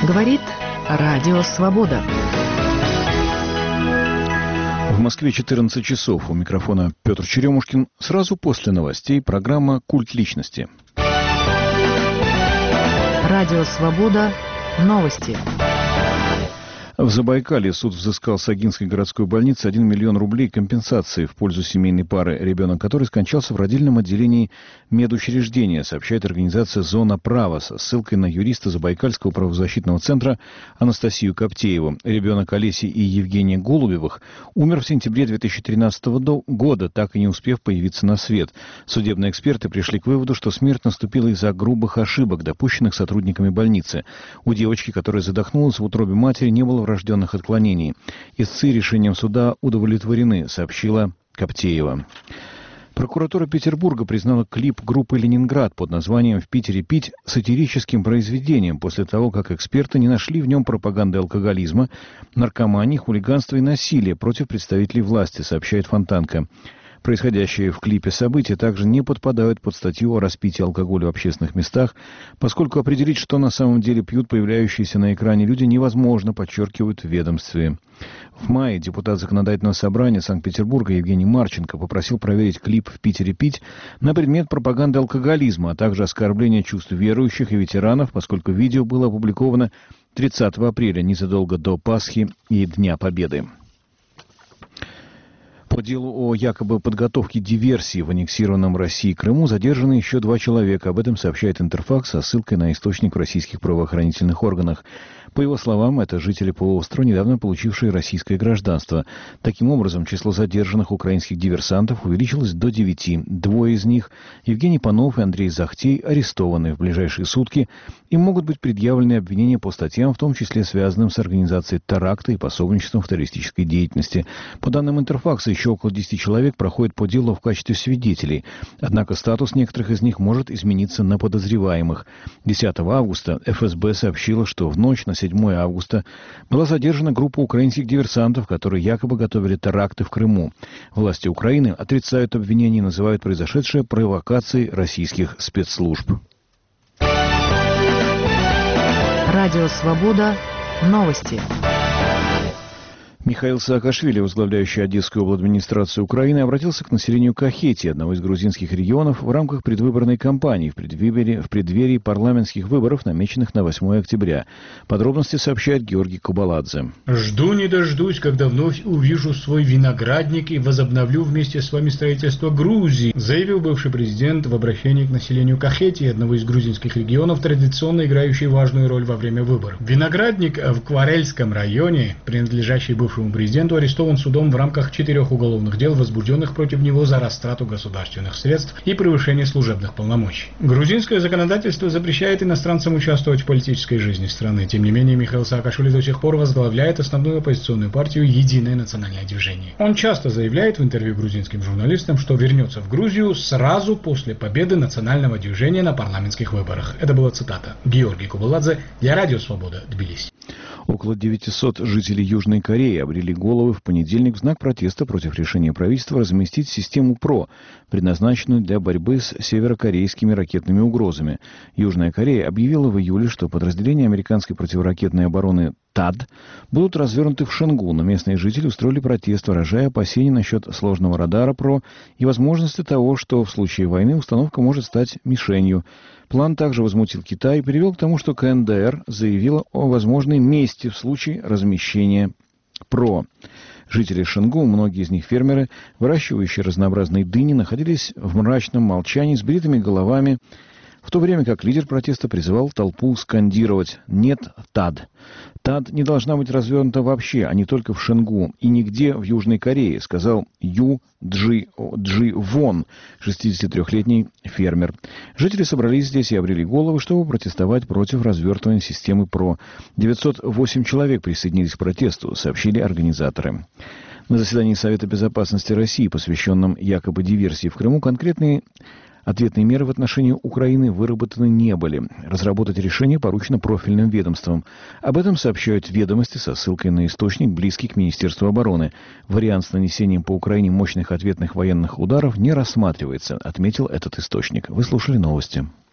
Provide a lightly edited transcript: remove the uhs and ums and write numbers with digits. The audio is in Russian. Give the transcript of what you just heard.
Говорит Радио Свобода. В Москве 14 часов. У микрофона Петр Черемушкин. Сразу после новостей программа «Культ личности». Радио Свобода. Новости. В Забайкалье суд взыскал с Агинской городской больницы 1 миллион рублей компенсации в пользу семейной пары, ребенок которой скончался в родильном отделении медучреждения, сообщает организация «Зона права» со ссылкой на юриста Забайкальского правозащитного центра Анастасию Коптееву. Ребенок Олеси и Евгения Голубевых умер в сентябре 2013 года, так и не успев появиться на свет. Судебные эксперты пришли к выводу, что смерть наступила из-за грубых ошибок, допущенных сотрудниками больницы. У девочки, которая задохнулась в утробе матери, не было врожденных отклонений. Истцы решением суда удовлетворены, сообщила Коптеева. Прокуратура Петербурга признала клип группы «Ленинград» под названием «В Питере пить» сатирическим произведением после того, как эксперты не нашли в нем пропаганды алкоголизма, наркомании, хулиганства и насилия против представителей власти, сообщает Фонтанка. Происходящие в клипе события также не подпадают под статью о распитии алкоголя в общественных местах, поскольку определить, что на самом деле пьют появляющиеся на экране люди, невозможно, подчеркивают в ведомстве. В мае депутат Законодательного собрания Санкт-Петербурга Евгений Марченко попросил проверить клип «В Питере пить» на предмет пропаганды алкоголизма, а также оскорбления чувств верующих и ветеранов, поскольку видео было опубликовано 30 апреля, незадолго до Пасхи и Дня Победы. По делу о якобы подготовке диверсии в аннексированном России Крыму задержаны еще 2 человека. Об этом сообщает Интерфакс со ссылкой на источник в российских правоохранительных органах. По его словам, это жители полуострова, недавно получившие российское гражданство. Таким образом, число задержанных украинских диверсантов увеличилось до 9. 2 из них, Евгений Панов и Андрей Захтей, арестованы в ближайшие сутки. Им могут быть предъявлены обвинения по статьям, в том числе связанным с организацией теракта и пособничеством в террористической деятельности. По данным Интерфакса, еще около 10 человек проходят по делу в качестве свидетелей. Однако статус некоторых из них может измениться на подозреваемых. 10 августа ФСБ сообщила, что в ночь на 7 августа была задержана группа украинских диверсантов, которые якобы готовили теракты в Крыму. Власти Украины отрицают обвинения и называют произошедшее провокацией российских спецслужб. Радио Свобода. Новости. Михаил Саакашвили, возглавляющий Одесскую обладминистрацию Украины, обратился к населению Кахетии, одного из грузинских регионов, в рамках предвыборной кампании в преддверии парламентских выборов, намеченных на 8 октября. Подробности сообщает Георгий Кубаладзе. «Жду не дождусь, когда вновь увижу свой виноградник и возобновлю вместе с вами строительство Грузии», заявил бывший президент в обращении к населению Кахетии, одного из грузинских регионов, традиционно играющий важную роль во время выборов. Виноградник в Кварельском районе, принадлежащий бывшему президенту, арестован судом в рамках 4 уголовных дел, возбужденных против него за растрату государственных средств и превышение служебных полномочий. Грузинское законодательство запрещает иностранцам участвовать в политической жизни страны. Тем не менее, Михаил Саакашвили до сих пор возглавляет основную оппозиционную партию «Единое национальное движение». Он часто заявляет в интервью грузинским журналистам, что вернется в Грузию сразу после победы национального движения на парламентских выборах. Это была цитата. Георгий Кубаладзе для Радио Свобода, Тбилиси. Около 900 жителей Южной Кореи обрели головы в понедельник в знак протеста против решения правительства разместить систему ПРО, предназначенную для борьбы с северокорейскими ракетными угрозами. Южная Корея объявила в июле, что подразделения американской противоракетной обороны ТАД будут развернуты в Шангу, но местные жители устроили протест, выражая опасения насчет сложного радара ПРО и возможности того, что в случае войны установка может стать мишенью. План также возмутил Китай и привел к тому, что КНДР заявила о возможной мести в случае размещения ПРО. Жители Шангу, многие из них фермеры, выращивающие разнообразные дыни, находились в мрачном молчании с бритыми головами, в то время как лидер протеста призывал толпу скандировать «Нет ТАД». ТАД не должна быть развернута вообще, а не только в Шангу и нигде в Южной Корее, сказал Ю Джи Вон, 63-летний фермер. Жители собрались здесь и обрели головы, чтобы протестовать против развертывания системы ПРО. 908 человек присоединились к протесту, сообщили организаторы. На заседании Совета безопасности России, посвященном якобы диверсии в Крыму, конкретные ответные меры в отношении Украины выработаны не были. Разработать решение поручено профильным ведомствам. Об этом сообщают «Ведомости» со ссылкой на источник, близкий к Министерству обороны. Вариант с нанесением по Украине мощных ответных военных ударов не рассматривается, отметил этот источник. Вы слушали новости.